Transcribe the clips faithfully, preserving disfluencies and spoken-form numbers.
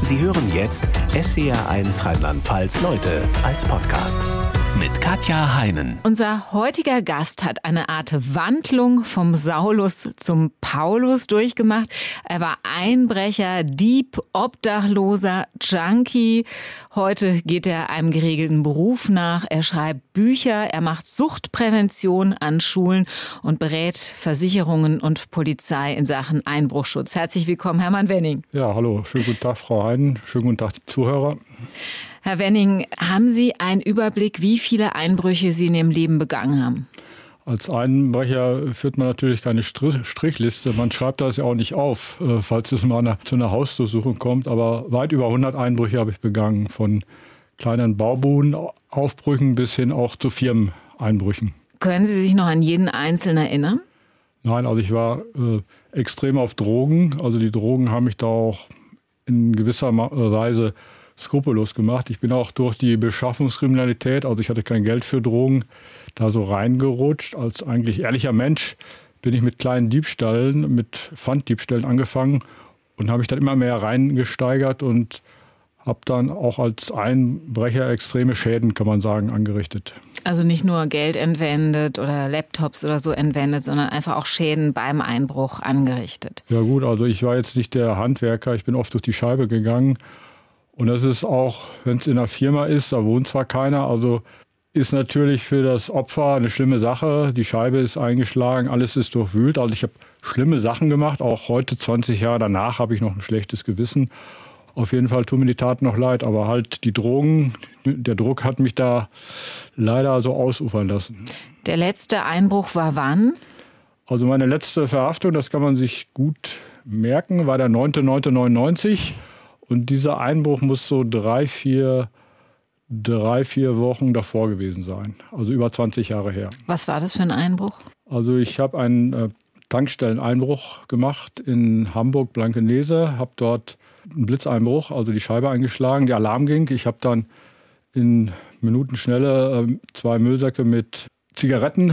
Sie hören jetzt S W R eins Rheinland-Pfalz Leute als Podcast mit Katja Heinen. Unser heutiger Gast hat eine Art Wandlung vom Saulus zum Paulus durchgemacht. Er war Einbrecher, Dieb, Obdachloser, Junkie. Heute geht er einem geregelten Beruf nach. Er schreibt Bücher, er macht Suchtprävention an Schulen und berät Versicherungen und Polizei in Sachen Einbruchschutz. Herzlich willkommen, Hermann Wenning. Ja, hallo. Schönen guten Tag, Frau Heinen. Schönen guten Tag, Zuhörer. Herr Wenning, haben Sie einen Überblick, wie viele Einbrüche Sie in Ihrem Leben begangen haben? Als Einbrecher führt man natürlich keine Strichliste. Man schreibt das ja auch nicht auf, falls es mal zu einer Hausdurchsuchung kommt. Aber weit über hundert Einbrüche habe ich begangen, von kleinen Baubuden, Aufbrüchen bis hin auch zu Firmeneinbrüchen. Können Sie sich noch an jeden Einzelnen erinnern? Nein, also ich war äh, extrem auf Drogen. Also die Drogen haben mich da auch in gewisser Weise skrupellos gemacht. Ich bin auch durch die Beschaffungskriminalität, also ich hatte kein Geld für Drogen, da so reingerutscht. Als eigentlich ehrlicher Mensch bin ich mit kleinen Diebstählen, mit Pfanddiebstählen angefangen und habe mich dann immer mehr reingesteigert und habe dann auch als Einbrecher extreme Schäden, kann man sagen, angerichtet. Also nicht nur Geld entwendet oder Laptops oder so entwendet, sondern einfach auch Schäden beim Einbruch angerichtet. Ja gut, also ich war jetzt nicht der Handwerker, ich bin oft durch die Scheibe gegangen. Und das ist auch, wenn es in einer Firma ist, da wohnt zwar keiner, also ist natürlich für das Opfer eine schlimme Sache. Die Scheibe ist eingeschlagen, alles ist durchwühlt. Also ich habe schlimme Sachen gemacht, auch heute, zwanzig Jahre danach, habe ich noch ein schlechtes Gewissen. Auf jeden Fall tun mir die Taten noch leid, aber halt die Drogen, der Druck hat mich da leider so ausufern lassen. Der letzte Einbruch war wann? Also meine letzte Verhaftung, das kann man sich gut merken, war der neunter neunter neunundneunzig. Und dieser Einbruch muss so drei, vier, drei, vier Wochen davor gewesen sein. Also über zwanzig Jahre her. Was war das für ein Einbruch? Also ich habe einen äh, Tankstelleneinbruch gemacht in Hamburg-Blankenese. Habe dort einen Blitzeinbruch, also die Scheibe eingeschlagen, der Alarm ging. Ich habe dann in Minutenschnelle äh, zwei Müllsäcke mit Zigaretten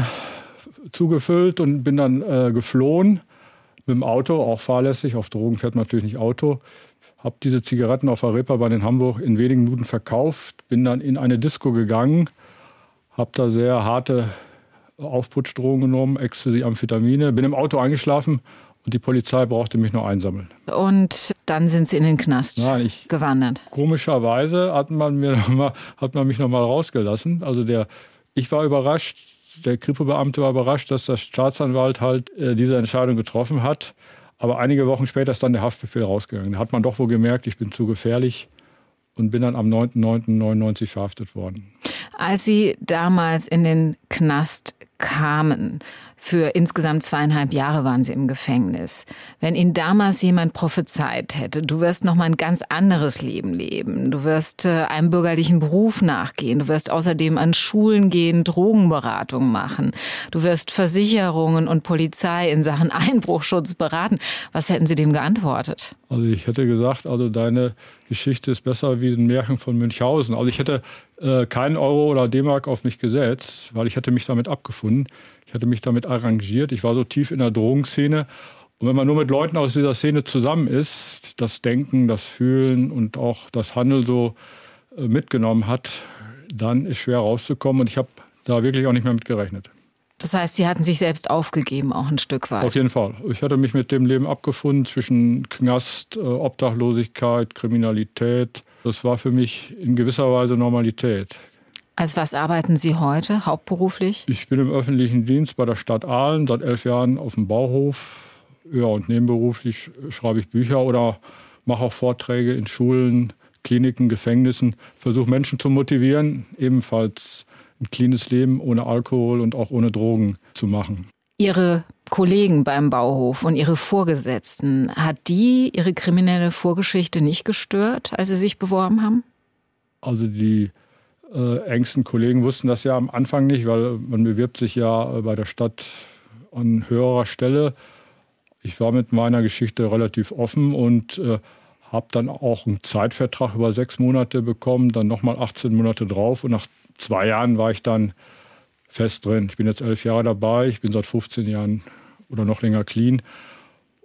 zugefüllt und bin dann äh, geflohen mit dem Auto, auch fahrlässig. Auf Drogen fährt man natürlich nicht Auto. Habe diese Zigaretten auf der Reeperbahn in Hamburg in wenigen Minuten verkauft, bin dann in eine Disco gegangen, habe da sehr harte Aufputschdrogen genommen, Ecstasy, Amphetamine, bin im Auto eingeschlafen und die Polizei brauchte mich noch einsammeln. Und dann sind Sie in den Knast Nein, ich, gewandert? Komischerweise hat man, mir noch mal, hat man mich noch mal rausgelassen. Also der, ich war überrascht, der Kripo-Beamte war überrascht, dass der Staatsanwalt halt äh, diese Entscheidung getroffen hat. Aber einige Wochen später ist dann der Haftbefehl rausgegangen. Da hat man doch wohl gemerkt, ich bin zu gefährlich und bin dann am neunter neunter neunundneunzig verhaftet worden. Als Sie damals in den Knast kamen, für insgesamt zweieinhalb Jahre waren Sie im Gefängnis. Wenn Ihnen damals jemand prophezeit hätte, du wirst noch mal ein ganz anderes Leben leben, du wirst äh, einem bürgerlichen Beruf nachgehen, du wirst außerdem an Schulen gehen, Drogenberatung machen, du wirst Versicherungen und Polizei in Sachen Einbruchschutz beraten, was hätten Sie dem geantwortet? Also ich hätte gesagt, also deine Geschichte ist besser wie ein Märchen von Münchhausen. Also ich hätte äh, keinen Euro oder D-Mark auf mich gesetzt, weil ich hätte mich damit abgefunden. Ich hatte mich damit arrangiert. Ich war so tief in der Drogenszene. Und wenn man nur mit Leuten aus dieser Szene zusammen ist, das Denken, das Fühlen und auch das Handeln so äh, mitgenommen hat, dann ist schwer rauszukommen. Und ich habe da wirklich auch nicht mehr mit gerechnet. Das heißt, Sie hatten sich selbst aufgegeben, auch ein Stück weit? Auf jeden Fall. Ich hatte mich mit dem Leben abgefunden zwischen Knast, Obdachlosigkeit, Kriminalität. Das war für mich in gewisser Weise Normalität. Als was arbeiten Sie heute, hauptberuflich? Ich bin im öffentlichen Dienst bei der Stadt Aalen, seit elf Jahren auf dem Bauhof. Ja, und nebenberuflich schreibe ich Bücher oder mache auch Vorträge in Schulen, Kliniken, Gefängnissen. Versuche Menschen zu motivieren, ebenfalls ein cleanes Leben ohne Alkohol und auch ohne Drogen zu machen. Ihre Kollegen beim Bauhof und Ihre Vorgesetzten, hat die Ihre kriminelle Vorgeschichte nicht gestört, als Sie sich beworben haben? Also die äh, engsten Kollegen wussten das ja am Anfang nicht, weil man bewirbt sich ja bei der Stadt an höherer Stelle. Ich war mit meiner Geschichte relativ offen und äh, habe dann auch einen Zeitvertrag über sechs Monate bekommen, dann nochmal achtzehn Monate drauf und nach zwei Jahren war ich dann fest drin. Ich bin jetzt elf Jahre dabei, ich bin seit fünfzehn Jahren oder noch länger clean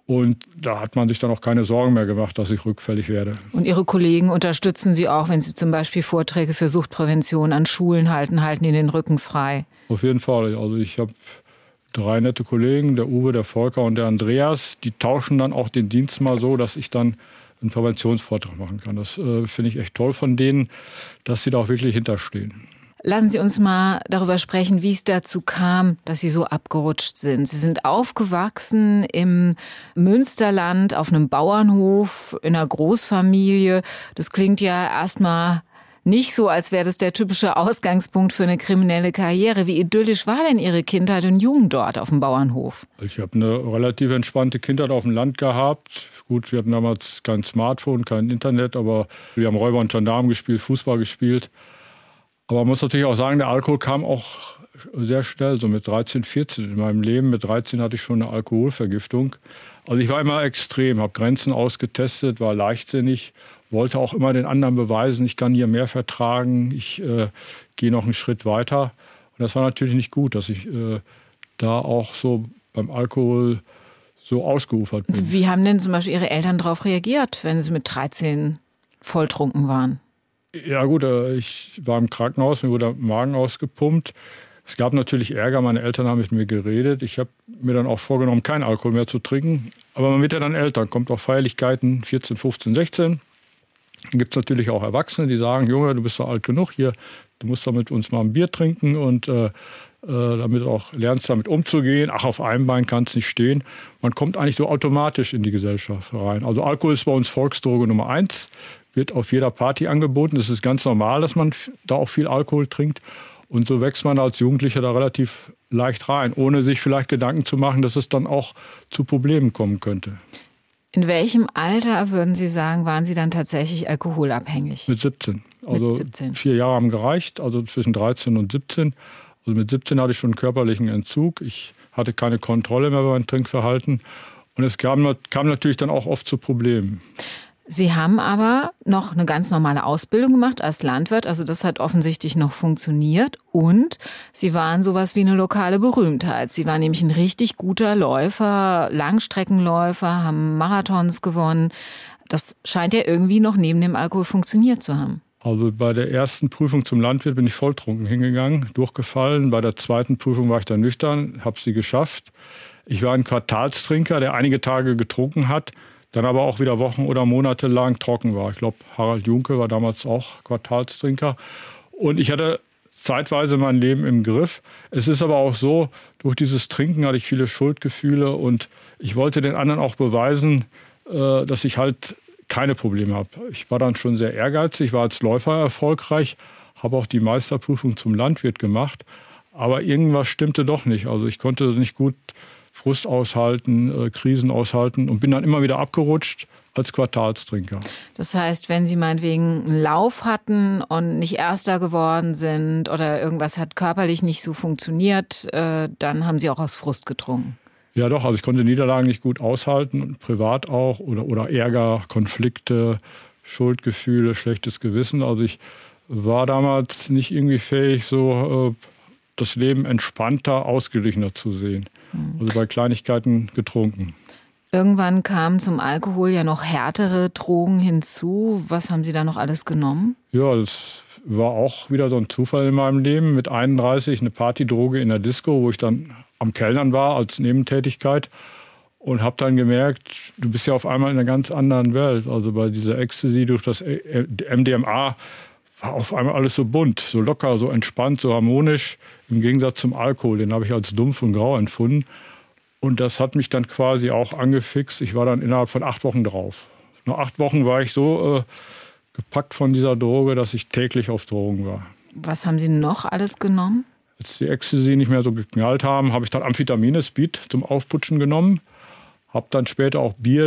Und da hat man sich dann auch keine Sorgen mehr gemacht, dass ich rückfällig werde. Und Ihre Kollegen unterstützen Sie auch, wenn Sie zum Beispiel Vorträge für Suchtprävention an Schulen halten, halten Ihnen den Rücken frei? Auf jeden Fall. Also ich habe drei nette Kollegen, der Uwe, der Volker und der Andreas. Die tauschen dann auch den Dienst mal so, dass ich dann einen Präventionsvortrag machen kann. Das äh, finde ich echt toll von denen, dass sie da auch wirklich hinterstehen. Lassen Sie uns mal darüber sprechen, wie es dazu kam, dass Sie so abgerutscht sind. Sie sind aufgewachsen im Münsterland auf einem Bauernhof in einer Großfamilie. Das klingt ja erstmal nicht so, als wäre das der typische Ausgangspunkt für eine kriminelle Karriere. Wie idyllisch war denn Ihre Kindheit und Jugend dort auf dem Bauernhof? Ich habe eine relativ entspannte Kindheit auf dem Land gehabt. Gut, wir hatten damals kein Smartphone, kein Internet, aber wir haben Räuber und Gendarmen gespielt, Fußball gespielt. Aber man muss natürlich auch sagen, der Alkohol kam auch sehr schnell, so mit dreizehn, vierzehn in meinem Leben. Mit dreizehn hatte ich schon eine Alkoholvergiftung. Also ich war immer extrem, habe Grenzen ausgetestet, war leichtsinnig, wollte auch immer den anderen beweisen, ich kann hier mehr vertragen, ich äh, gehe noch einen Schritt weiter. Und das war natürlich nicht gut, dass ich äh, da auch so beim Alkohol so ausgeufert bin. Wie haben denn zum Beispiel Ihre Eltern darauf reagiert, wenn Sie mit dreizehn volltrunken waren? Ja gut, ich war im Krankenhaus, mir wurde der Magen ausgepumpt. Es gab natürlich Ärger, meine Eltern haben mit mir geredet. Ich habe mir dann auch vorgenommen, keinen Alkohol mehr zu trinken. Aber man wird ja dann älter, kommt auch Feierlichkeiten, vierzehn, fünfzehn, sechzehn. Dann gibt es natürlich auch Erwachsene, die sagen, Junge, du bist doch alt genug hier, du musst doch mit uns mal ein Bier trinken und äh, damit du auch lernst, damit umzugehen. Ach, auf einem Bein kannst nicht stehen. Man kommt eigentlich so automatisch in die Gesellschaft rein. Also Alkohol ist bei uns Volksdroge Nummer eins. Wird auf jeder Party angeboten. Das ist ganz normal, dass man da auch viel Alkohol trinkt. Und so wächst man als Jugendlicher da relativ leicht rein, ohne sich vielleicht Gedanken zu machen, dass es dann auch zu Problemen kommen könnte. In welchem Alter, würden Sie sagen, waren Sie dann tatsächlich alkoholabhängig? Mit siebzehn. Also mit siebzehn. Vier Jahre haben gereicht, also zwischen dreizehn und siebzehn. Also mit siebzehn hatte ich schon einen körperlichen Entzug. Ich hatte keine Kontrolle mehr über mein Trinkverhalten. Und es kam, kam natürlich dann auch oft zu Problemen. Sie haben aber noch eine ganz normale Ausbildung gemacht als Landwirt. Also das hat offensichtlich noch funktioniert. Und Sie waren sowas wie eine lokale Berühmtheit. Sie waren nämlich ein richtig guter Läufer, Langstreckenläufer, haben Marathons gewonnen. Das scheint ja irgendwie noch neben dem Alkohol funktioniert zu haben. Also bei der ersten Prüfung zum Landwirt bin ich volltrunken hingegangen, durchgefallen. Bei der zweiten Prüfung war ich dann nüchtern, habe sie geschafft. Ich war ein Quartalstrinker, der einige Tage getrunken hat, dann aber auch wieder Wochen oder Monate lang trocken war. Ich glaube, Harald Junke war damals auch Quartalstrinker. Und ich hatte zeitweise mein Leben im Griff. Es ist aber auch so, durch dieses Trinken hatte ich viele Schuldgefühle und ich wollte den anderen auch beweisen, dass ich halt keine Probleme habe. Ich war dann schon sehr ehrgeizig, war als Läufer erfolgreich, habe auch die Meisterprüfung zum Landwirt gemacht. Aber irgendwas stimmte doch nicht. Also ich konnte nicht gut Frust aushalten, äh, Krisen aushalten und bin dann immer wieder abgerutscht als Quartalstrinker. Das heißt, wenn Sie meinetwegen einen Lauf hatten und nicht Erster geworden sind oder irgendwas hat körperlich nicht so funktioniert, äh, dann haben Sie auch aus Frust getrunken? Ja doch, also ich konnte Niederlagen nicht gut aushalten, privat auch, oder, oder Ärger, Konflikte, Schuldgefühle, schlechtes Gewissen. Also ich war damals nicht irgendwie fähig, so äh, das Leben entspannter, ausgeglichener zu sehen. Also bei Kleinigkeiten getrunken. Irgendwann kamen zum Alkohol ja noch härtere Drogen hinzu. Was haben Sie da noch alles genommen? Ja, das war auch wieder so ein Zufall in meinem Leben. Mit einunddreißig eine Partydroge in der Disco, wo ich dann am Kellnern war als Nebentätigkeit. Und habe dann gemerkt, du bist ja auf einmal in einer ganz anderen Welt. Also bei dieser Ecstasy durch das M D M A war auf einmal alles so bunt, so locker, so entspannt, so harmonisch. Im Gegensatz zum Alkohol, den habe ich als dumpf und grau empfunden. Und das hat mich dann quasi auch angefixt. Ich war dann innerhalb von acht Wochen drauf. Nach acht Wochen war ich so äh, gepackt von dieser Droge, dass ich täglich auf Drogen war. Was haben Sie noch alles genommen? Als die Ecstasy nicht mehr so geknallt haben, habe ich dann Amphetamine, Speed zum Aufputschen genommen. Habe dann später auch Bier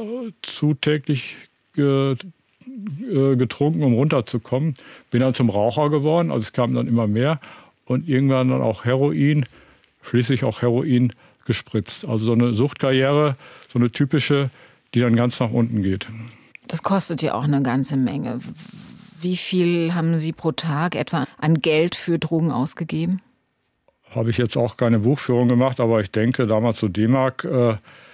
dazu täglich ge getrunken, um runterzukommen. Bin dann zum Raucher geworden, also es kam dann immer mehr. Und irgendwann dann auch Heroin, schließlich auch Heroin gespritzt. Also so eine Suchtkarriere, so eine typische, die dann ganz nach unten geht. Das kostet ja auch eine ganze Menge. Wie viel haben Sie pro Tag etwa an Geld für Drogen ausgegeben? Habe ich jetzt auch keine Buchführung gemacht, aber ich denke, damals so D-Mark äh,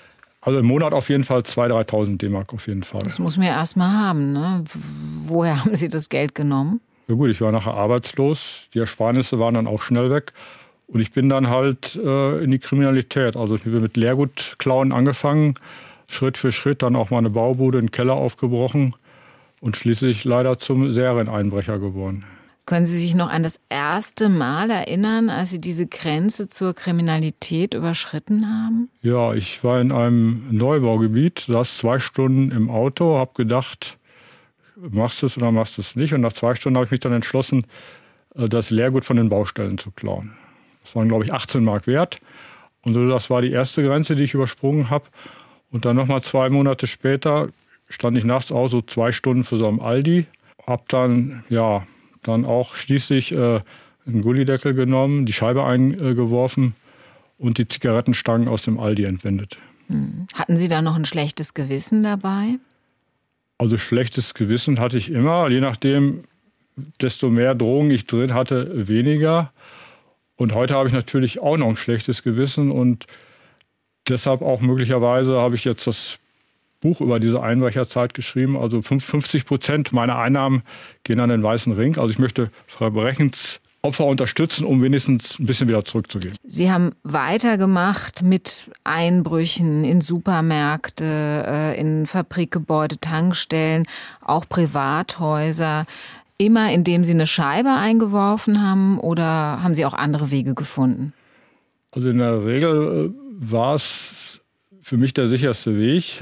Also im Monat auf jeden Fall zweitausend, dreitausend D-Mark auf jeden Fall. Das muss man ja erst mal haben, ne? Woher haben Sie das Geld genommen? Ja gut, ich war nachher arbeitslos. Die Ersparnisse waren dann auch schnell weg. Und ich bin dann halt äh, in die Kriminalität. Also ich bin mit Leergutklauen angefangen, Schritt für Schritt dann auch mal eine Baubude, einen Keller aufgebrochen und schließlich leider zum Serieneinbrecher geworden. Können Sie sich noch an das erste Mal erinnern, als Sie diese Grenze zur Kriminalität überschritten haben? Ja, ich war in einem Neubaugebiet, saß zwei Stunden im Auto, habe gedacht, machst du es oder machst du es nicht? Und nach zwei Stunden habe ich mich dann entschlossen, das Leergut von den Baustellen zu klauen. Das waren, glaube ich, achtzehn Mark wert. Und so, das war die erste Grenze, die ich übersprungen habe. Und dann nochmal zwei Monate später stand ich nachts auch so zwei Stunden für so einen Aldi. Hab dann, ja, dann auch schließlich äh, einen Gullideckel genommen, die Scheibe eingeworfen und die Zigarettenstangen aus dem Aldi entwendet. Hm. Hatten Sie da noch ein schlechtes Gewissen dabei? Also schlechtes Gewissen hatte ich immer. Je nachdem, desto mehr Drogen ich drin hatte, weniger. Und heute habe ich natürlich auch noch ein schlechtes Gewissen. Und deshalb auch möglicherweise habe ich jetzt das Buch über diese Einbrecherzeit geschrieben. Also fünfzig Prozent meiner Einnahmen gehen an den Weißen Ring. Also ich möchte Verbrechensopfer unterstützen, um wenigstens ein bisschen wieder zurückzugehen. Sie haben weitergemacht mit Einbrüchen in Supermärkte, in Fabrikgebäude, Tankstellen, auch Privathäuser. Immer indem Sie eine Scheibe eingeworfen haben oder haben Sie auch andere Wege gefunden? Also in der Regel war es für mich der sicherste Weg,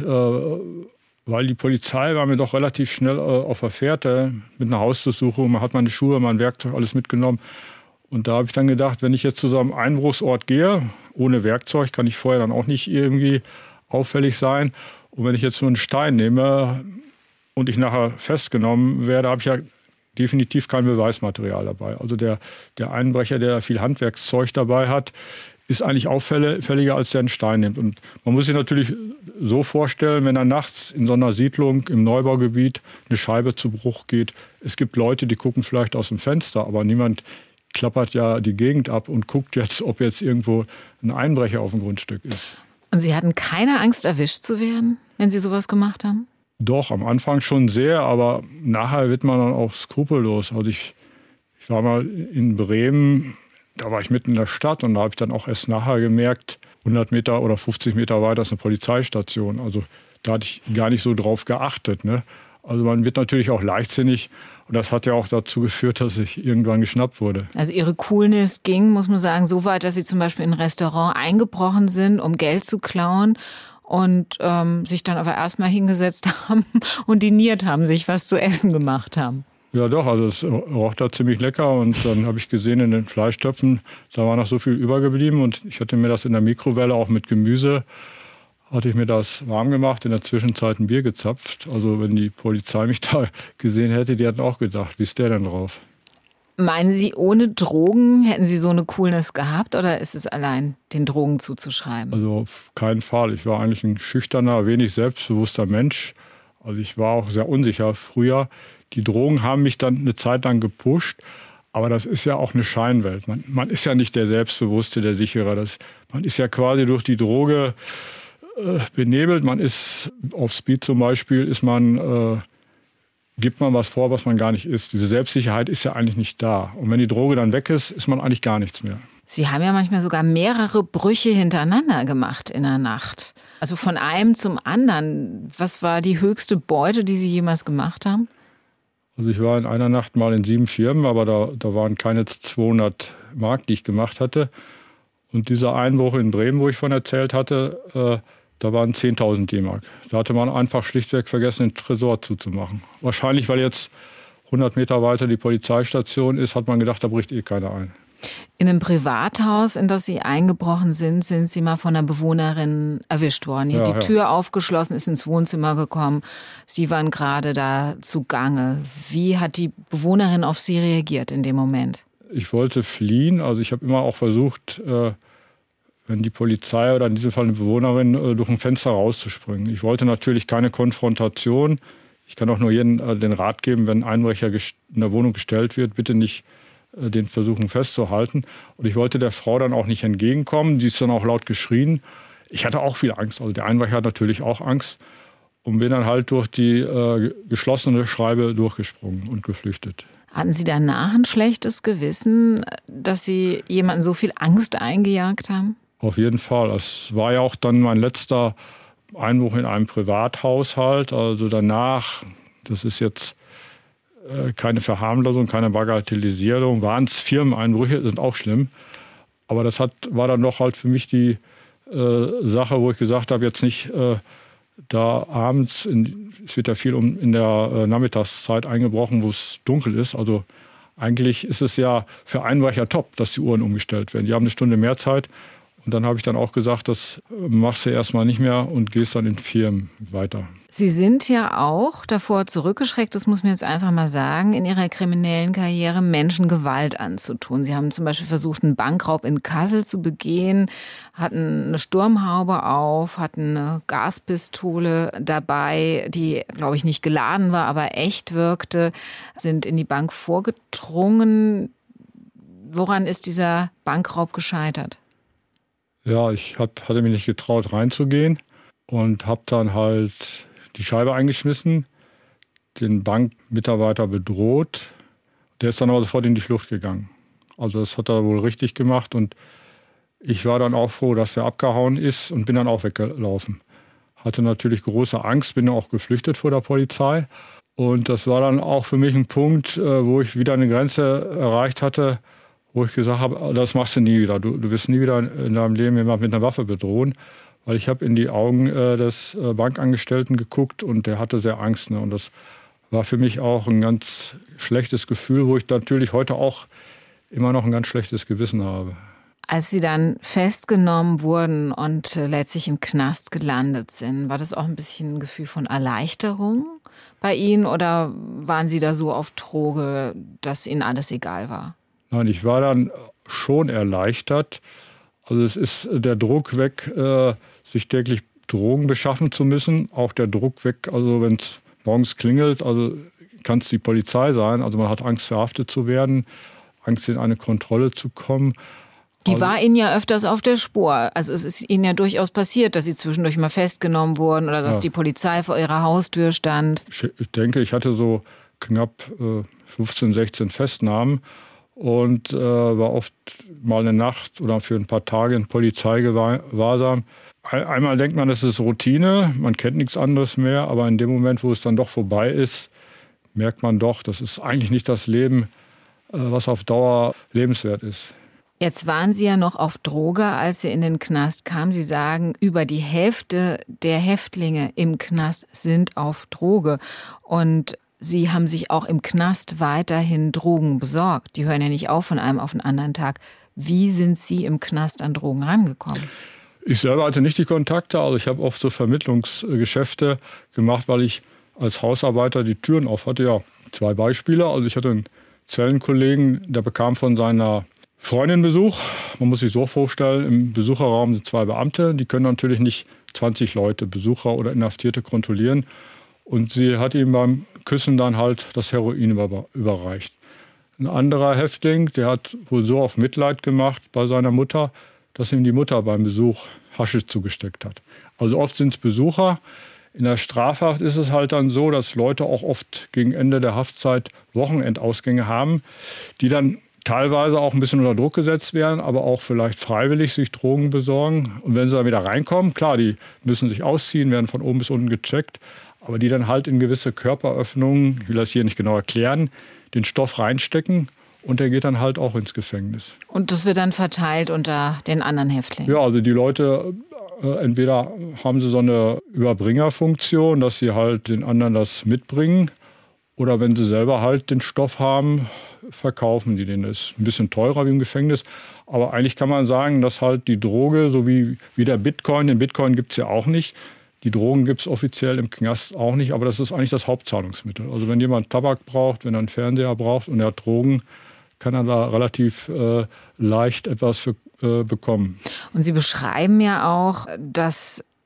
weil die Polizei war mir doch relativ schnell auf der Fährte mit einer Hausdurchsuchung. Man hat meine Schuhe, mein Werkzeug, alles mitgenommen. Und da habe ich dann gedacht, wenn ich jetzt zu so einem Einbruchsort gehe, ohne Werkzeug, kann ich vorher dann auch nicht irgendwie auffällig sein. Und wenn ich jetzt nur einen Stein nehme und ich nachher festgenommen werde, habe ich ja definitiv kein Beweismaterial dabei. Also der, der Einbrecher, der viel Handwerkszeug dabei hat, ist eigentlich auffälliger, als der einen Stein nimmt. Und man muss sich natürlich so vorstellen, wenn er nachts in so einer Siedlung im Neubaugebiet eine Scheibe zu Bruch geht. Es gibt Leute, die gucken vielleicht aus dem Fenster, aber niemand klappert ja die Gegend ab und guckt jetzt, ob jetzt irgendwo ein Einbrecher auf dem Grundstück ist. Und Sie hatten keine Angst, erwischt zu werden, wenn Sie sowas gemacht haben? Doch, am Anfang schon sehr, aber nachher wird man dann auch skrupellos. Also ich, ich war mal in Bremen. Da war ich mitten in der Stadt und da habe ich dann auch erst nachher gemerkt, hundert Meter oder fünfzig Meter weiter ist eine Polizeistation. Also da hatte ich gar nicht so drauf geachtet, ne? Also man wird natürlich auch leichtsinnig und das hat ja auch dazu geführt, dass ich irgendwann geschnappt wurde. Also Ihre Coolness ging, muss man sagen, so weit, dass Sie zum Beispiel in ein Restaurant eingebrochen sind, um Geld zu klauen und ähm, sich dann aber erstmal hingesetzt haben und diniert haben, sich was zu essen gemacht haben. Ja doch, also es roch da ziemlich lecker und dann habe ich gesehen in den Fleischtöpfen, da war noch so viel übergeblieben und ich hatte mir das in der Mikrowelle auch mit Gemüse, hatte ich mir das warm gemacht, in der Zwischenzeit ein Bier gezapft. Also wenn die Polizei mich da gesehen hätte, die hätten auch gedacht, wie ist der denn drauf? Meinen Sie, ohne Drogen hätten Sie so eine Coolness gehabt oder ist es allein den Drogen zuzuschreiben? Also auf keinen Fall. Ich war eigentlich ein schüchterner, wenig selbstbewusster Mensch. Also ich war auch sehr unsicher früher. Die Drogen haben mich dann eine Zeit lang gepusht, aber das ist ja auch eine Scheinwelt. Man, man ist ja nicht der Selbstbewusste, der Sichere. Das, man ist ja quasi durch die Droge äh, benebelt. Man ist auf Speed zum Beispiel, ist man, äh, gibt man was vor, was man gar nicht ist. Diese Selbstsicherheit ist ja eigentlich nicht da. Und wenn die Droge dann weg ist, ist man eigentlich gar nichts mehr. Sie haben ja manchmal sogar mehrere Brüche hintereinander gemacht in der Nacht. Also von einem zum anderen. Was war die höchste Beute, die Sie jemals gemacht haben? Also ich war in einer Nacht mal in sieben Firmen, aber da, da waren keine zweihundert Mark, die ich gemacht hatte. Und dieser Einbruch in Bremen, wo ich von erzählt hatte, äh, da waren zehntausend D-Mark. Da hatte man einfach schlichtweg vergessen, den Tresor zuzumachen. Wahrscheinlich, weil jetzt hundert Meter weiter die Polizeistation ist, hat man gedacht, da bricht eh keiner ein. In einem Privathaus, in das Sie eingebrochen sind, sind Sie mal von einer Bewohnerin erwischt worden. Die hat ja, die Tür ja. aufgeschlossen, ist ins Wohnzimmer gekommen. Sie waren gerade da zugange. Wie hat die Bewohnerin auf Sie reagiert in dem Moment? Ich wollte fliehen. Also ich habe immer auch versucht, äh, wenn die Polizei oder in diesem Fall eine Bewohnerin äh, durch ein Fenster rauszuspringen. Ich wollte natürlich keine Konfrontation. Ich kann auch nur jedem äh, den Rat geben, wenn ein Einbrecher in der Wohnung gestellt wird, bitte nicht den versuchen festzuhalten. Und ich wollte der Frau dann auch nicht entgegenkommen. Die ist dann auch laut geschrien. ich hatte auch viel Angst. Also der Einbrecher hat natürlich auch Angst und bin dann halt durch die äh, geschlossene Scheibe durchgesprungen und geflüchtet. Hatten Sie danach ein schlechtes Gewissen, dass Sie jemandem so viel Angst eingejagt haben? Auf jeden Fall. Es war ja auch dann mein letzter Einbruch in einem Privathaushalt. Also danach, das ist jetzt äh, keine Verharmlosung, keine Bagatellisierung, waren es Firmeneinbrüche, sind auch schlimm. Aber das hat, war dann doch halt für mich die äh, Sache, wo ich gesagt habe, jetzt nicht äh, da abends, in, es wird ja viel um, in der äh, Nachmittagszeit eingebrochen, wo es dunkel ist. Also eigentlich ist es ja für Einbrecher top, dass die Uhren umgestellt werden. Die haben eine Stunde mehr Zeit. Und dann habe ich dann auch gesagt, das machst du erstmal nicht mehr und gehst dann in Firmen weiter. Sie sind ja auch davor zurückgeschreckt, das muss man jetzt einfach mal sagen, in Ihrer kriminellen Karriere Menschen Gewalt anzutun. Sie haben zum Beispiel versucht, einen Bankraub in Kassel zu begehen, hatten eine Sturmhaube auf, hatten eine Gaspistole dabei, die, glaube ich, nicht geladen war, aber echt wirkte, sind in die Bank vorgedrungen. Woran ist dieser Bankraub gescheitert? Ja, ich hab, hatte mich nicht getraut, reinzugehen und habe dann halt die Scheibe eingeschmissen, den Bankmitarbeiter bedroht. Der ist dann aber sofort in die Flucht gegangen. Also das hat er wohl richtig gemacht und ich war dann auch froh, dass er abgehauen ist und bin dann auch weggelaufen. Hatte natürlich große Angst, bin auch geflüchtet vor der Polizei. Und das war dann auch für mich ein Punkt, wo ich wieder eine Grenze erreicht hatte, wo ich gesagt habe, das machst du nie wieder. Du, du wirst nie wieder in deinem Leben jemand mit einer Waffe bedrohen. Weil ich habe in die Augen äh, des äh, Bankangestellten geguckt und der hatte sehr Angst. Ne? Und das war für mich auch ein ganz schlechtes Gefühl, wo ich natürlich heute auch immer noch ein ganz schlechtes Gewissen habe. Als Sie dann festgenommen wurden und äh, letztlich im Knast gelandet sind, war das auch ein bisschen ein Gefühl von Erleichterung bei Ihnen? Oder waren Sie da so auf Droge, dass Ihnen alles egal war? Nein, ich war dann schon erleichtert. Also es ist der Druck weg, äh, sich täglich Drogen beschaffen zu müssen. Auch der Druck weg, also wenn es morgens klingelt, also kann es die Polizei sein. Also man hat Angst, verhaftet zu werden, Angst, in eine Kontrolle zu kommen. Die also, war Ihnen ja öfters auf der Spur. Also es ist Ihnen ja durchaus passiert, dass Sie zwischendurch mal festgenommen wurden oder dass ja. die Polizei vor Ihrer Haustür stand. Ich, ich denke, ich hatte so knapp äh, fünfzehn, sechzehn Festnahmen. Und äh, war oft mal eine Nacht oder für ein paar Tage in Polizeigewahrsam. Einmal denkt man, das ist Routine, man kennt nichts anderes mehr, aber in dem Moment, wo es dann doch vorbei ist, merkt man doch, das ist eigentlich nicht das Leben, äh, was auf Dauer lebenswert ist. Jetzt waren Sie ja noch auf Droge, als Sie in den Knast kamen. Sie sagen, über die Hälfte der Häftlinge im Knast sind auf Droge. Und Sie haben sich auch im Knast weiterhin Drogen besorgt. Die hören ja nicht auf von einem auf den anderen Tag. Wie sind Sie im Knast an Drogen rangekommen? Ich selber hatte nicht die Kontakte. Also ich habe oft so Vermittlungsgeschäfte gemacht, weil ich als Hausarbeiter die Türen auf hatte. Ja, zwei Beispiele. Also ich hatte einen Zellenkollegen, der bekam von seiner Freundin Besuch. Man muss sich so vorstellen, im Besucherraum sind zwei Beamte. Die können natürlich nicht zwanzig Leute, Besucher oder Inhaftierte kontrollieren. Und sie hat ihm beim Küssen dann halt das Heroin über, überreicht. Ein anderer Häftling, der hat wohl so auf Mitleid gemacht bei seiner Mutter, dass ihm die Mutter beim Besuch Haschisch zugesteckt hat. Also oft sind es Besucher. In der Strafhaft ist es halt dann so, dass Leute auch oft gegen Ende der Haftzeit Wochenendausgänge haben, die dann teilweise auch ein bisschen unter Druck gesetzt werden, aber auch vielleicht freiwillig sich Drogen besorgen. Und wenn sie dann wieder reinkommen, klar, die müssen sich ausziehen, werden von oben bis unten gecheckt, aber die dann halt in gewisse Körperöffnungen, ich will das hier nicht genau erklären, den Stoff reinstecken und der geht dann halt auch ins Gefängnis. Und das wird dann verteilt unter den anderen Häftlingen? Ja, also die Leute, äh, entweder haben sie so eine Überbringerfunktion, dass sie halt den anderen das mitbringen, oder wenn sie selber halt den Stoff haben, verkaufen die den. Das ist ein bisschen teurer wie im Gefängnis. Aber eigentlich kann man sagen, dass halt die Droge, so wie, wie der Bitcoin, den Bitcoin gibt es ja auch nicht. Die Drogen gibt es offiziell im Knast auch nicht, aber das ist eigentlich das Hauptzahlungsmittel. Also wenn jemand Tabak braucht, wenn er einen Fernseher braucht und er hat Drogen, kann er da relativ äh, leicht etwas für, äh, bekommen. Und Sie beschreiben ja auch, dass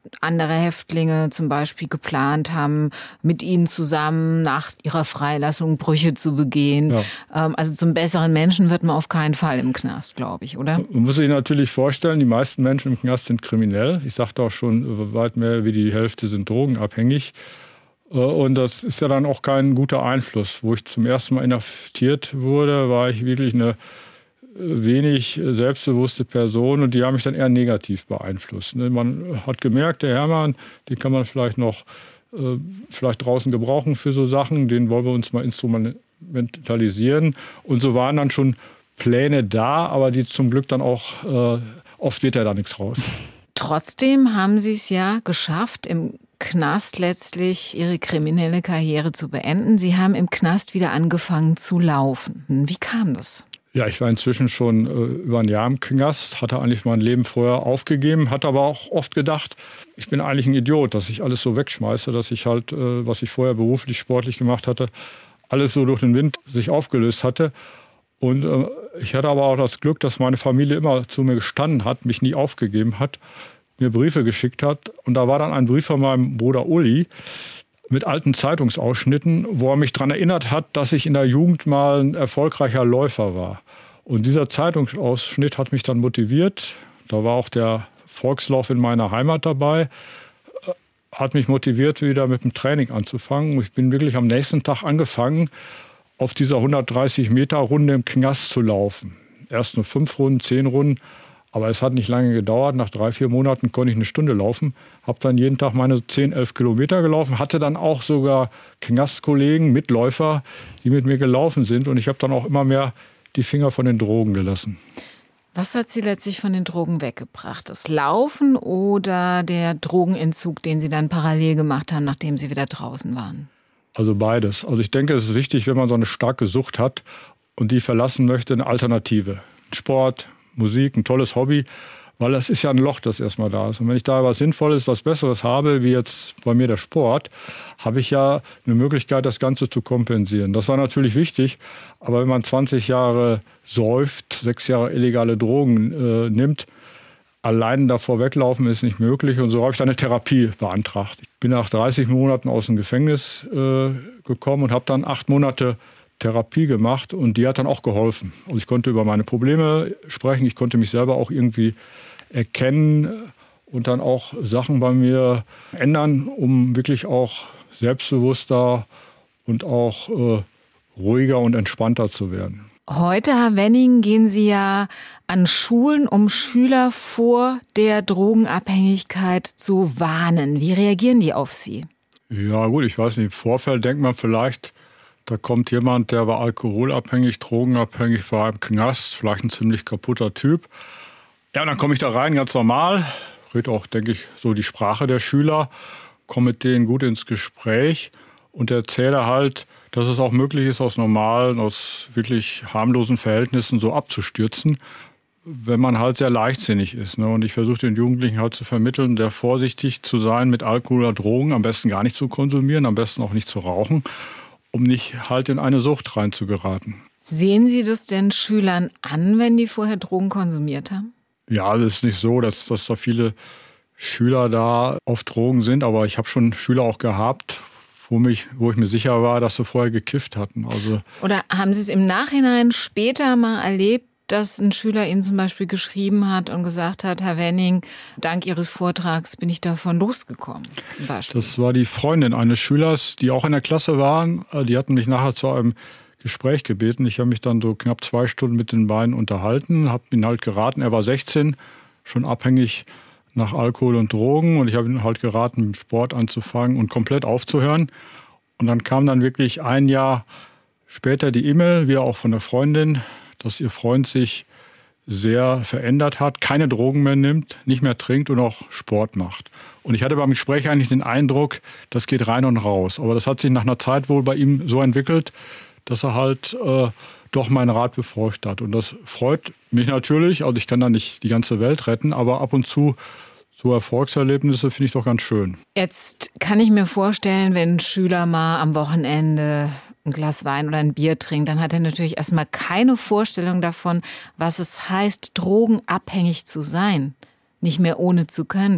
andere Häftlinge zum Beispiel geplant haben, mit ihnen zusammen nach ihrer Freilassung Brüche zu begehen. Ja. Ähm, also zum besseren Menschen wird man auf keinen Fall im Knast, glaube ich, oder? Man muss sich natürlich vorstellen, die meisten Menschen im Knast sind kriminell. Ich sagte auch schon, weit mehr wie die Hälfte sind drogenabhängig. Und das ist ja dann auch kein guter Einfluss. Wo ich zum ersten Mal inhaftiert wurde, war ich wirklich eine wenig selbstbewusste Person und die haben mich dann eher negativ beeinflusst. Man hat gemerkt, der Hermann, den kann man vielleicht noch äh, vielleicht draußen gebrauchen für so Sachen, den wollen wir uns mal instrumentalisieren. Und so waren dann schon Pläne da, aber die zum Glück dann auch, äh, oft wird ja da nichts raus. Trotzdem haben Sie es ja geschafft, im Knast letztlich Ihre kriminelle Karriere zu beenden. Sie haben im Knast wieder angefangen zu laufen. Wie kam das? Ja, ich war inzwischen schon äh, über ein Jahr im Knast, hatte eigentlich mein Leben vorher aufgegeben, hatte aber auch oft gedacht, ich bin eigentlich ein Idiot, dass ich alles so wegschmeiße, dass ich halt, äh, was ich vorher beruflich, sportlich gemacht hatte, alles so durch den Wind sich aufgelöst hatte. Und äh, ich hatte aber auch das Glück, dass meine Familie immer zu mir gestanden hat, mich nie aufgegeben hat, mir Briefe geschickt hat. Und da war dann ein Brief von meinem Bruder Uli, mit alten Zeitungsausschnitten, wo er mich daran erinnert hat, dass ich in der Jugend mal ein erfolgreicher Läufer war. Und dieser Zeitungsausschnitt hat mich dann motiviert. Da war auch der Volkslauf in meiner Heimat dabei. Hat mich motiviert, wieder mit dem Training anzufangen. Ich bin wirklich am nächsten Tag angefangen, auf dieser hundertdreißig Meter Runde im Knast zu laufen. Erst nur fünf Runden, zehn Runden. Aber es hat nicht lange gedauert. Nach drei, vier Monaten konnte ich eine Stunde laufen. Habe dann jeden Tag meine zehn, elf Kilometer gelaufen. Hatte dann auch sogar Knastkollegen, Mitläufer, die mit mir gelaufen sind. Und ich habe dann auch immer mehr die Finger von den Drogen gelassen. Was hat Sie letztlich von den Drogen weggebracht? Das Laufen oder der Drogenentzug, den Sie dann parallel gemacht haben, nachdem Sie wieder draußen waren? Also beides. Also ich denke, es ist wichtig, wenn man so eine starke Sucht hat und die verlassen möchte, eine Alternative. Sport, Musik, ein tolles Hobby, weil das ist ja ein Loch, das erstmal da ist. Und wenn ich da was Sinnvolles, was Besseres habe, wie jetzt bei mir der Sport, habe ich ja eine Möglichkeit, das Ganze zu kompensieren. Das war natürlich wichtig, aber wenn man zwanzig Jahre säuft, sechs Jahre illegale Drogen äh, nimmt, allein davor weglaufen ist nicht möglich. Und so habe ich dann eine Therapie beantragt. Ich bin nach dreißig Monaten aus dem Gefängnis äh, gekommen und habe dann acht Monate Therapie gemacht und die hat dann auch geholfen. Also ich konnte über meine Probleme sprechen, ich konnte mich selber auch irgendwie erkennen und dann auch Sachen bei mir ändern, um wirklich auch selbstbewusster und auch äh, ruhiger und entspannter zu werden. Heute, Herr Wenning, gehen Sie ja an Schulen, um Schüler vor der Drogenabhängigkeit zu warnen. Wie reagieren die auf Sie? Ja gut, ich weiß nicht, im Vorfeld denkt man vielleicht, da kommt jemand, der war alkoholabhängig, drogenabhängig, war im Knast, vielleicht ein ziemlich kaputter Typ. Ja, und dann komme ich da rein, ganz normal, rede auch, denke ich, so die Sprache der Schüler, komme mit denen gut ins Gespräch und erzähle halt, dass es auch möglich ist, aus normalen, aus wirklich harmlosen Verhältnissen so abzustürzen, wenn man halt sehr leichtsinnig ist. Und ich versuche den Jugendlichen halt zu vermitteln, sehr vorsichtig zu sein mit Alkohol oder Drogen, am besten gar nicht zu konsumieren, am besten auch nicht zu rauchen, um nicht halt in eine Sucht reinzugeraten. Sehen Sie das denn Schülern an, wenn die vorher Drogen konsumiert haben? Ja, es ist nicht so, dass, dass da viele Schüler da auf Drogen sind, aber ich habe schon Schüler auch gehabt, wo, mich, wo ich mir sicher war, dass sie vorher gekifft hatten. Also Oder haben Sie es im Nachhinein später mal erlebt, dass ein Schüler Ihnen zum Beispiel geschrieben hat und gesagt hat, Herr Wenning, dank Ihres Vortrags bin ich davon losgekommen? Das war die Freundin eines Schülers, die auch in der Klasse waren. Die hatten mich nachher zu einem Gespräch gebeten. Ich habe mich dann so knapp zwei Stunden mit den beiden unterhalten, habe ihn halt geraten, er war sechzehn, schon abhängig nach Alkohol und Drogen. Und ich habe ihn halt geraten, mit Sport anzufangen und komplett aufzuhören. Und dann kam dann wirklich ein Jahr später die E-Mail, wieder auch von der Freundin, dass ihr Freund sich sehr verändert hat, keine Drogen mehr nimmt, nicht mehr trinkt und auch Sport macht. Und ich hatte beim Gespräch eigentlich den Eindruck, das geht rein und raus. Aber das hat sich nach einer Zeit wohl bei ihm so entwickelt, dass er halt äh, doch meinen Rat befolgt hat. Und das freut mich natürlich. Also ich kann da nicht die ganze Welt retten, aber ab und zu so Erfolgserlebnisse finde ich doch ganz schön. Jetzt kann ich mir vorstellen, wenn ein Schüler mal am Wochenende ein Glas Wein oder ein Bier trinkt, dann hat er natürlich erstmal keine Vorstellung davon, was es heißt, drogenabhängig zu sein, nicht mehr ohne zu können.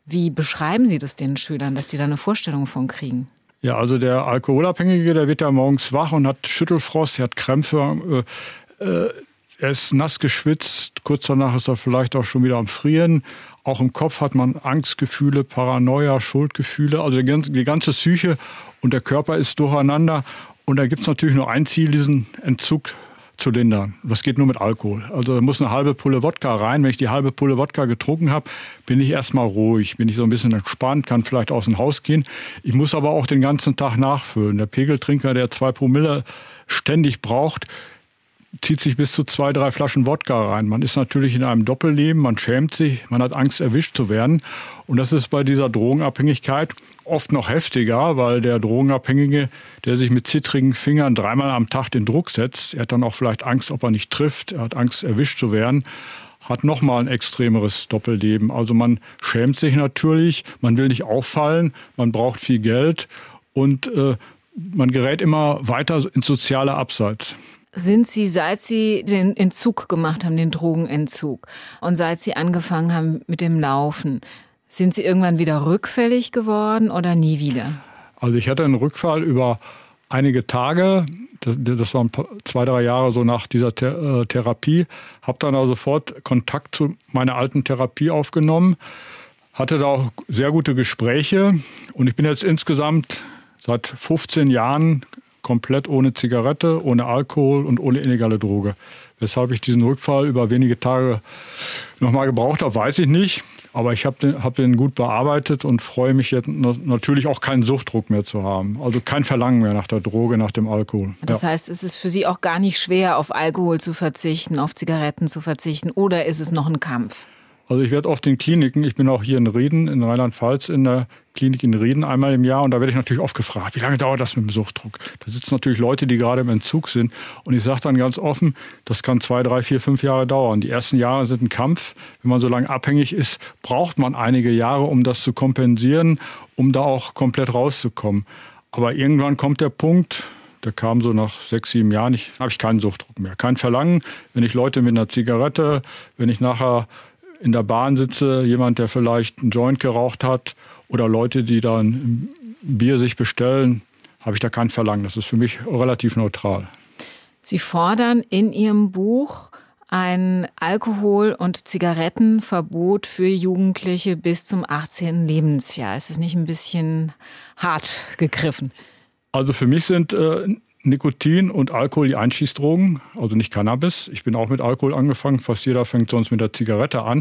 Wie beschreiben Sie das den Schülern, dass die da eine Vorstellung von kriegen? Ja, also der Alkoholabhängige, der wird ja morgens wach und hat Schüttelfrost, er hat Krämpfe, äh, äh, er ist nass geschwitzt, kurz danach ist er vielleicht auch schon wieder am Frieren. Auch im Kopf hat man Angstgefühle, Paranoia, Schuldgefühle, also die ganze, die ganze Psyche und der Körper ist durcheinander. Und da gibt es natürlich nur ein Ziel, diesen Entzug zu lindern. Das geht nur mit Alkohol. Also da muss eine halbe Pulle Wodka rein. Wenn ich die halbe Pulle Wodka getrunken habe, bin ich erstmal ruhig, bin ich so ein bisschen entspannt, kann vielleicht aus dem Haus gehen. Ich muss aber auch den ganzen Tag nachfüllen. Der Pegeltrinker, der zwei Promille ständig braucht, zieht sich bis zu zwei, drei Flaschen Wodka rein. Man ist natürlich in einem Doppelleben, man schämt sich, man hat Angst, erwischt zu werden. Und das ist bei dieser Drogenabhängigkeit oft noch heftiger, weil der Drogenabhängige, der sich mit zittrigen Fingern dreimal am Tag den Druck setzt, er hat dann auch vielleicht Angst, ob er nicht trifft, er hat Angst, erwischt zu werden, hat nochmal ein extremeres Doppelleben. Also man schämt sich natürlich, man will nicht auffallen, man braucht viel Geld und äh, man gerät immer weiter ins soziale Abseits. Sind Sie, seit Sie den Entzug gemacht haben, den Drogenentzug, und seit Sie angefangen haben mit dem Laufen, sind Sie irgendwann wieder rückfällig geworden oder nie wieder? Also ich hatte einen Rückfall über einige Tage, das, das waren zwei, drei Jahre so nach dieser Th- äh, Therapie, habe dann also sofort Kontakt zu meiner alten Therapie aufgenommen, hatte da auch sehr gute Gespräche und ich bin jetzt insgesamt seit fünfzehn Jahren komplett ohne Zigarette, ohne Alkohol und ohne illegale Droge. Weshalb ich diesen Rückfall über wenige Tage nochmal gebraucht habe, weiß ich nicht. Aber ich habe den, hab den gut bearbeitet und freue mich jetzt natürlich auch keinen Suchtdruck mehr zu haben. Also kein Verlangen mehr nach der Droge, nach dem Alkohol. Das ja. heißt, es ist für Sie auch gar nicht schwer, auf Alkohol zu verzichten, auf Zigaretten zu verzichten, oder ist es noch ein Kampf? Also ich werde oft in Kliniken, ich bin auch hier in Rieden, in Rheinland-Pfalz, in der Klinik in Rieden einmal im Jahr und da werde ich natürlich oft gefragt, wie lange dauert das mit dem Suchtdruck? Da sitzen natürlich Leute, die gerade im Entzug sind und ich sage dann ganz offen, das kann zwei, drei, vier, fünf Jahre dauern. Die ersten Jahre sind ein Kampf. Wenn man so lange abhängig ist, braucht man einige Jahre, um das zu kompensieren, um da auch komplett rauszukommen. Aber irgendwann kommt der Punkt, der kam so nach sechs, sieben Jahren, ich habe ich keinen Suchtdruck mehr. Kein Verlangen, wenn ich Leute mit einer Zigarette, wenn ich nachher in der Bahn sitze, jemand, der vielleicht einen Joint geraucht hat oder Leute, die dann ein Bier sich bestellen, habe ich da kein Verlangen. Das ist für mich relativ neutral. Sie fordern in Ihrem Buch ein Alkohol- und Zigarettenverbot für Jugendliche bis zum achtzehnten Lebensjahr. Ist es nicht ein bisschen hart gegriffen? Also für mich sind äh, Nikotin und Alkohol die Einschießdrogen, also nicht Cannabis. Ich bin auch mit Alkohol angefangen, fast jeder fängt sonst mit der Zigarette an.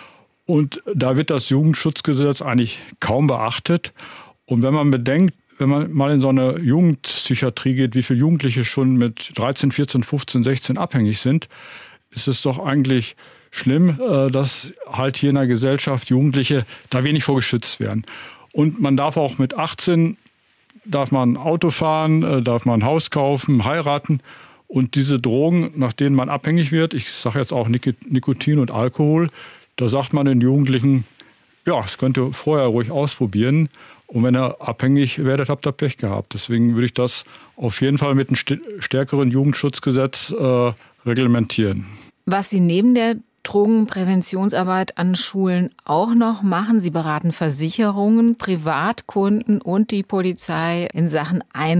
Und da wird das Jugendschutzgesetz eigentlich kaum beachtet. Und wenn man bedenkt, wenn man mal in so eine Jugendpsychiatrie geht, wie viele Jugendliche schon mit dreizehn, vierzehn, fünfzehn, sechzehn abhängig sind, ist es doch eigentlich schlimm, dass halt hier in der Gesellschaft Jugendliche da wenig vor geschützt werden. Und man darf auch mit achtzehn darf man ein Auto fahren, darf man ein Haus kaufen, heiraten. Und diese Drogen, nach denen man abhängig wird, ich sage jetzt auch Nikotin und Alkohol, da sagt man den Jugendlichen, ja, das könnt ihr vorher ruhig ausprobieren. Und wenn ihr abhängig werdet, habt ihr Pech gehabt. Deswegen würde ich das auf jeden Fall mit einem stärkeren Jugendschutzgesetz äh, reglementieren. Was Sie neben der Drogenpräventionsarbeit an Schulen auch noch machen. Sie beraten Versicherungen, Privatkunden und die Polizei in Sachen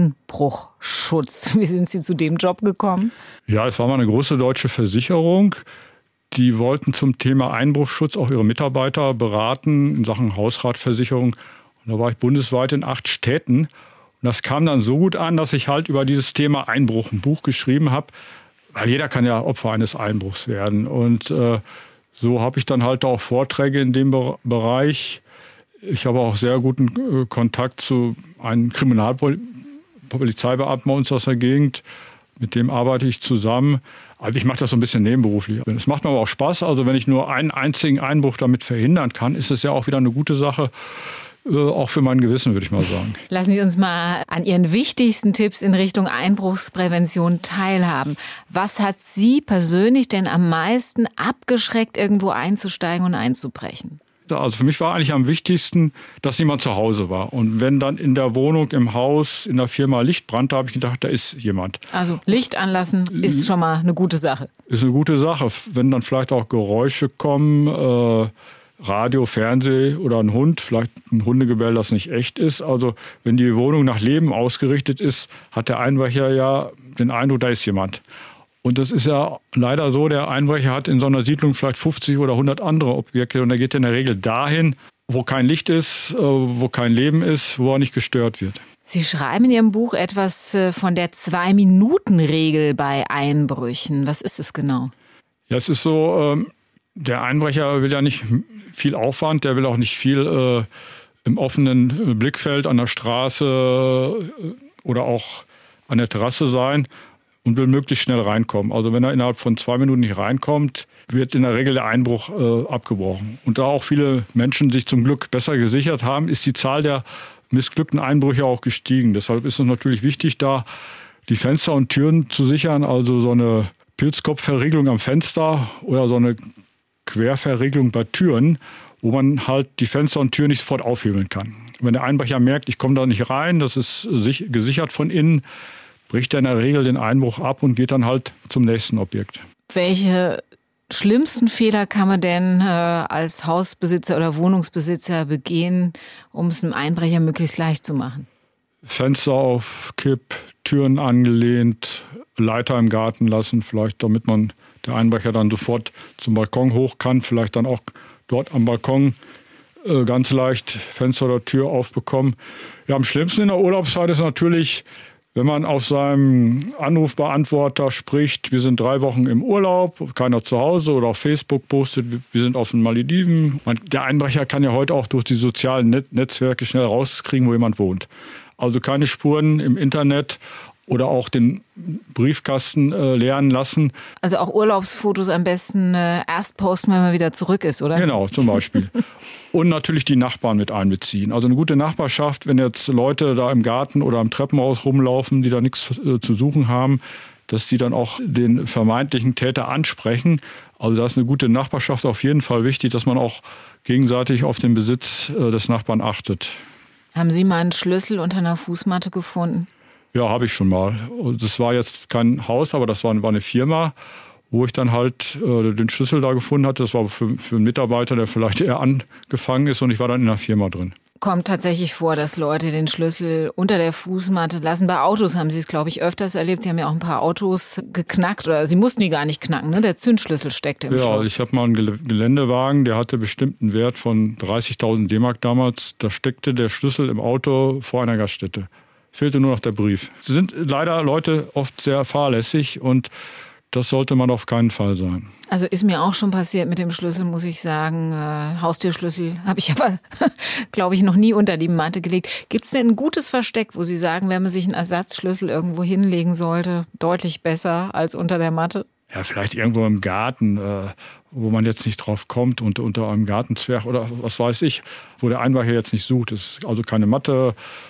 Einbruchschutz. Wie sind Sie zu dem Job gekommen? Ja, es war mal eine große deutsche Versicherung. Die wollten zum Thema Einbruchschutz auch ihre Mitarbeiter beraten in Sachen Hausratversicherung. Und da war ich bundesweit in acht Städten. Und das kam dann so gut an, dass ich halt über dieses Thema Einbruch ein Buch geschrieben habe. Weil jeder kann ja Opfer eines Einbruchs werden. Und äh, so habe ich dann halt auch Vorträge in dem Be- Bereich. Ich habe auch sehr guten äh, Kontakt zu einem Kriminalpolizeibeamten bei uns aus der Gegend. Mit dem arbeite ich zusammen. Also ich mache das so ein bisschen nebenberuflich. Es macht mir aber auch Spaß. Also wenn ich nur einen einzigen Einbruch damit verhindern kann, ist es ja auch wieder eine gute Sache. Auch für mein Gewissen, würde ich mal sagen. Lassen Sie uns mal an Ihren wichtigsten Tipps in Richtung Einbruchsprävention teilhaben. Was hat Sie persönlich denn am meisten abgeschreckt, irgendwo einzusteigen und einzubrechen? Also für mich war eigentlich am wichtigsten, dass jemand zu Hause war. Und wenn dann in der Wohnung, im Haus, in der Firma Licht brannte, habe ich gedacht, da ist jemand. Also Licht anlassen ist schon mal eine gute Sache. Ist eine gute Sache. Wenn dann vielleicht auch Geräusche kommen, äh, Radio, Fernseh oder ein Hund, vielleicht ein Hundegebell, das nicht echt ist. Also wenn die Wohnung nach Leben ausgerichtet ist, hat der Einbrecher ja den Eindruck, da ist jemand. Und das ist ja leider so, der Einbrecher hat in so einer Siedlung vielleicht fünfzig oder hundert andere Objekte und er geht in der Regel dahin, wo kein Licht ist, wo kein Leben ist, wo er nicht gestört wird. Sie schreiben in Ihrem Buch etwas von der Zwei-Minuten-Regel bei Einbrüchen. Was ist es genau? Ja, es ist so, der Einbrecher will ja nicht viel Aufwand, der will auch nicht viel äh, im offenen Blickfeld an der Straße äh, oder auch an der Terrasse sein und will möglichst schnell reinkommen. Also wenn er innerhalb von zwei Minuten nicht reinkommt, wird in der Regel der Einbruch äh, abgebrochen. Und da auch viele Menschen sich zum Glück besser gesichert haben, ist die Zahl der missglückten Einbrüche auch gestiegen. Deshalb ist es natürlich wichtig, da die Fenster und Türen zu sichern, also so eine Pilzkopfverriegelung am Fenster oder so eine Querverriegelung bei Türen, wo man halt die Fenster und Türen nicht sofort aufhebeln kann. Wenn der Einbrecher merkt, ich komme da nicht rein, das ist sich gesichert von innen, bricht er in der Regel den Einbruch ab und geht dann halt zum nächsten Objekt. Welche schlimmsten Fehler kann man denn äh, als Hausbesitzer oder Wohnungsbesitzer begehen, um es einem Einbrecher möglichst leicht zu machen? Fenster auf Kipp, Türen angelehnt, Leiter im Garten lassen, vielleicht damit man der Einbrecher dann sofort zum Balkon hoch kann, vielleicht dann auch dort am Balkon äh, ganz leicht Fenster oder Tür aufbekommen. Ja, am schlimmsten in der Urlaubszeit ist natürlich, wenn man auf seinem Anrufbeantworter spricht, wir sind drei Wochen im Urlaub, keiner zu Hause oder auf Facebook postet, wir sind auf den Malediven. Man, der Einbrecher kann ja heute auch durch die sozialen Net- Netzwerke schnell rauskriegen, wo jemand wohnt. Also keine Spuren im Internet oder auch den Briefkasten äh, leeren lassen. Also auch Urlaubsfotos am besten äh, erst posten, wenn man wieder zurück ist, oder? Genau, zum Beispiel. Und natürlich die Nachbarn mit einbeziehen. Also eine gute Nachbarschaft, wenn jetzt Leute da im Garten oder im Treppenhaus rumlaufen, die da nichts äh, zu suchen haben, dass die dann auch den vermeintlichen Täter ansprechen. Also da ist eine gute Nachbarschaft auf jeden Fall wichtig, dass man auch gegenseitig auf den Besitz äh, des Nachbarn achtet. Haben Sie mal einen Schlüssel unter einer Fußmatte gefunden? Ja, habe ich schon mal. Das war jetzt kein Haus, aber das war, war eine Firma, wo ich dann halt äh, den Schlüssel da gefunden hatte. Das war für, für einen Mitarbeiter, der vielleicht eher angefangen ist und ich war dann in der Firma drin. Kommt tatsächlich vor, dass Leute den Schlüssel unter der Fußmatte lassen. Bei Autos haben Sie es, glaube ich, öfters erlebt. Sie haben ja auch ein paar Autos geknackt oder Sie mussten die gar nicht knacken, ne? Der Zündschlüssel steckte im ja, Schloss. Ja, ich habe mal einen Geländewagen, der hatte bestimmt einen Wert von dreißigtausend D-Mark damals. Da steckte der Schlüssel im Auto vor einer Gaststätte. Fehlte nur noch der Brief. Sie sind leider Leute oft sehr fahrlässig und das sollte man auf keinen Fall sein. Also ist mir auch schon passiert mit dem Schlüssel, muss ich sagen. Äh, Haustürschlüssel habe ich aber, glaube ich, noch nie unter die Matte gelegt. Gibt es denn ein gutes Versteck, wo Sie sagen, wenn man sich einen Ersatzschlüssel irgendwo hinlegen sollte, deutlich besser als unter der Matte? Ja, vielleicht irgendwo im Garten, äh, wo man jetzt nicht drauf kommt, unter, unter einem Gartenzwerg oder was weiß ich, wo der Einbrecher jetzt nicht sucht. Es ist also keine Matte,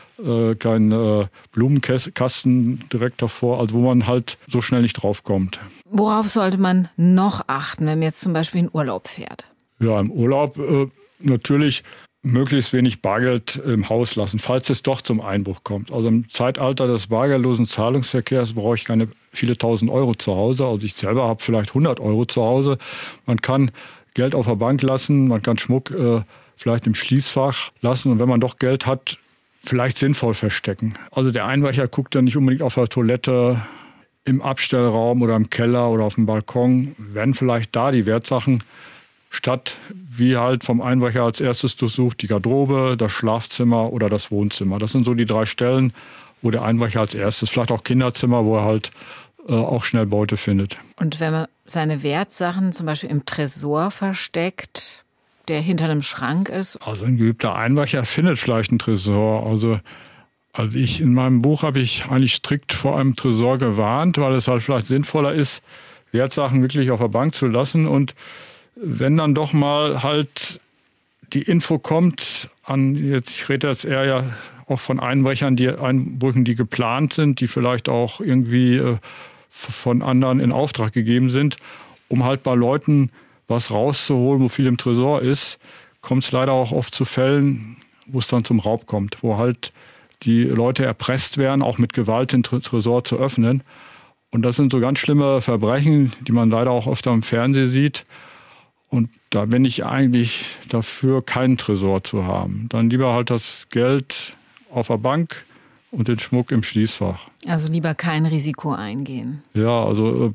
kein äh, Blumenkasten direkt davor, also wo man halt so schnell nicht drauf kommt. Worauf sollte man noch achten, wenn man jetzt zum Beispiel in Urlaub fährt? Ja, im Urlaub äh, natürlich möglichst wenig Bargeld im Haus lassen, falls es doch zum Einbruch kommt. Also im Zeitalter des bargeldlosen Zahlungsverkehrs brauche ich keine viele tausend Euro zu Hause. Also ich selber habe vielleicht hundert Euro zu Hause. Man kann Geld auf der Bank lassen, man kann Schmuck äh, vielleicht im Schließfach lassen und wenn man doch Geld hat, vielleicht sinnvoll verstecken. Also der Einbrecher guckt dann nicht unbedingt auf der Toilette, im Abstellraum oder im Keller oder auf dem Balkon. Werden vielleicht da die Wertsachen statt wie halt vom Einbrecher als erstes durchsucht, die Garderobe, das Schlafzimmer oder das Wohnzimmer. Das sind so die drei Stellen, wo der Einbrecher als erstes, vielleicht auch Kinderzimmer, wo er halt äh, auch schnell Beute findet. Und wenn man seine Wertsachen zum Beispiel im Tresor versteckt, der hinter einem Schrank ist? Also ein geübter Einbrecher findet vielleicht einen Tresor. Also, also ich in meinem Buch habe ich eigentlich strikt vor einem Tresor gewarnt, weil es halt vielleicht sinnvoller ist, Wertsachen wirklich auf der Bank zu lassen. Und wenn dann doch mal halt die Info kommt, an jetzt ich rede jetzt eher ja auch von Einbrechern, die Einbrüchen, die geplant sind, die vielleicht auch irgendwie äh, von anderen in Auftrag gegeben sind, um halt bei Leuten was rauszuholen, wo viel im Tresor ist, kommt es leider auch oft zu Fällen, wo es dann zum Raub kommt, wo halt die Leute erpresst werden, auch mit Gewalt den Tresor zu öffnen. Und das sind so ganz schlimme Verbrechen, die man leider auch oft am Fernsehen sieht. Und da bin ich eigentlich dafür, keinen Tresor zu haben. Dann lieber halt das Geld auf der Bank und den Schmuck im Schließfach. Also lieber kein Risiko eingehen. Ja, also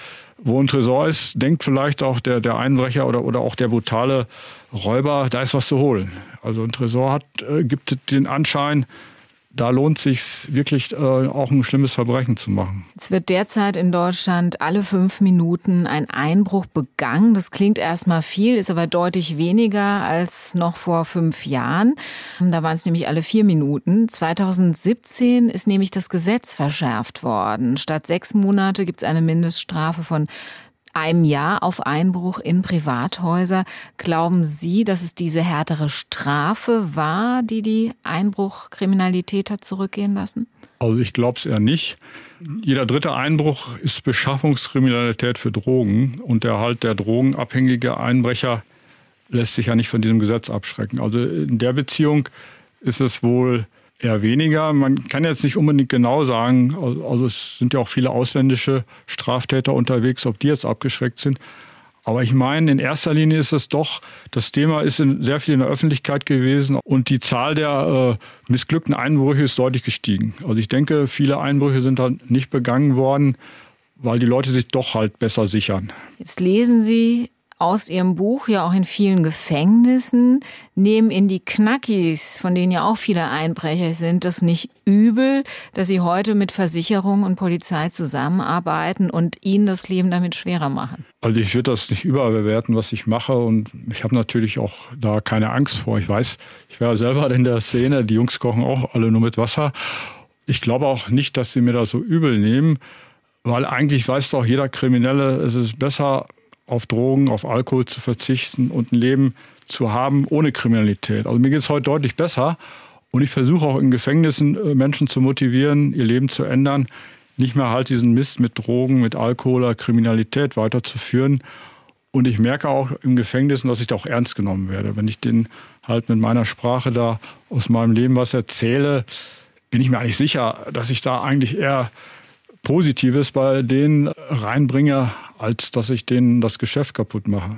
wo ein Tresor ist, denkt vielleicht auch der, der Einbrecher oder, oder auch der brutale Räuber, da ist was zu holen. Also ein Tresor hat, äh, gibt den Anschein, da lohnt es sich wirklich äh, auch ein schlimmes Verbrechen zu machen. Es wird derzeit in Deutschland alle fünf Minuten ein Einbruch begangen. Das klingt erstmal viel, ist aber deutlich weniger als noch vor fünf Jahren. Da waren es nämlich alle vier Minuten. zweitausendsiebzehn ist nämlich das Gesetz verschärft worden. Statt sechs Monate gibt es eine Mindeststrafe von einem Jahr auf Einbruch in Privathäuser. Glauben Sie, dass es diese härtere Strafe war, die die Einbruchkriminalität hat zurückgehen lassen? Also ich glaube es eher nicht. Jeder dritte Einbruch ist Beschaffungskriminalität für Drogen. Und der halt der drogenabhängige Einbrecher lässt sich ja nicht von diesem Gesetz abschrecken. Also in der Beziehung ist es wohl eher weniger. Man kann jetzt nicht unbedingt genau sagen, also es sind ja auch viele ausländische Straftäter unterwegs, ob die jetzt abgeschreckt sind. Aber ich meine, in erster Linie ist es doch, das Thema ist in, sehr viel in der Öffentlichkeit gewesen und die Zahl der äh, missglückten Einbrüche ist deutlich gestiegen. Also ich denke, viele Einbrüche sind halt nicht begangen worden, weil die Leute sich doch halt besser sichern. Jetzt lesen Sie aus Ihrem Buch ja auch in vielen Gefängnissen, nehmen in die Knackis, von denen ja auch viele Einbrecher sind, das nicht übel, dass sie heute mit Versicherung und Polizei zusammenarbeiten und ihnen das Leben damit schwerer machen? Also ich würde das nicht überbewerten, was ich mache, und ich habe natürlich auch da keine Angst vor. Ich weiß, ich wäre selber in der Szene, die Jungs kochen auch alle nur mit Wasser. Ich glaube auch nicht, dass sie mir das so übel nehmen, weil eigentlich weiß doch jeder Kriminelle, es ist besser, auf Drogen, auf Alkohol zu verzichten und ein Leben zu haben ohne Kriminalität. Also mir geht es heute deutlich besser und ich versuche auch in Gefängnissen Menschen zu motivieren, ihr Leben zu ändern, nicht mehr halt diesen Mist mit Drogen, mit Alkohol oder Kriminalität weiterzuführen. Und ich merke auch im Gefängnissen, dass ich da auch ernst genommen werde. Wenn ich denen halt mit meiner Sprache da aus meinem Leben was erzähle, bin ich mir eigentlich sicher, dass ich da eigentlich eher Positives bei denen reinbringe, als dass ich denen das Geschäft kaputt mache.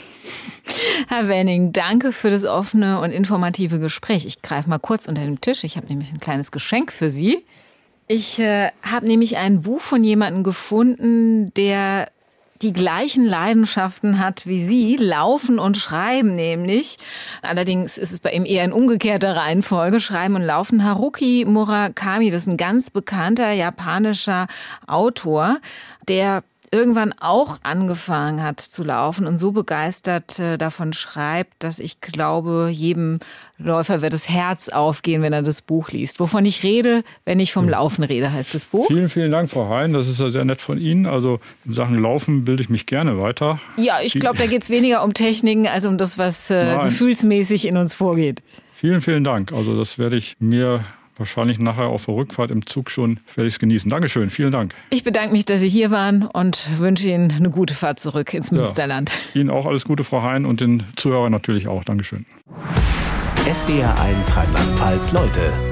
Herr Wenning, danke für das offene und informative Gespräch. Ich greife mal kurz unter den Tisch. Ich habe nämlich ein kleines Geschenk für Sie. Ich äh, habe nämlich ein Buch von jemandem gefunden, der die gleichen Leidenschaften hat wie Sie, Laufen und Schreiben nämlich. Allerdings ist es bei ihm eher in umgekehrter Reihenfolge, Schreiben und Laufen. Haruki Murakami, das ist ein ganz bekannter japanischer Autor, der irgendwann auch angefangen hat zu laufen und so begeistert äh, davon schreibt, dass ich glaube, jedem Läufer wird das Herz aufgehen, wenn er das Buch liest. Wovon ich rede, wenn ich vom Laufen rede, heißt das Buch. Vielen, vielen Dank, Frau Hein. Das ist ja sehr nett von Ihnen. Also in Sachen Laufen bilde ich mich gerne weiter. Ja, ich glaube, da geht es weniger um Techniken als um das, was äh, gefühlsmäßig in uns vorgeht. Vielen, vielen Dank. Also das werde ich mir wahrscheinlich nachher auf der Rückfahrt im Zug schon werde ich es genießen. Dankeschön, vielen Dank. Ich bedanke mich, dass Sie hier waren und wünsche Ihnen eine gute Fahrt zurück ins Münsterland. Ja, Ihnen auch alles Gute, Frau Hein, und den Zuhörern natürlich auch. Dankeschön. S W R eins Rheinland-Pfalz Leute.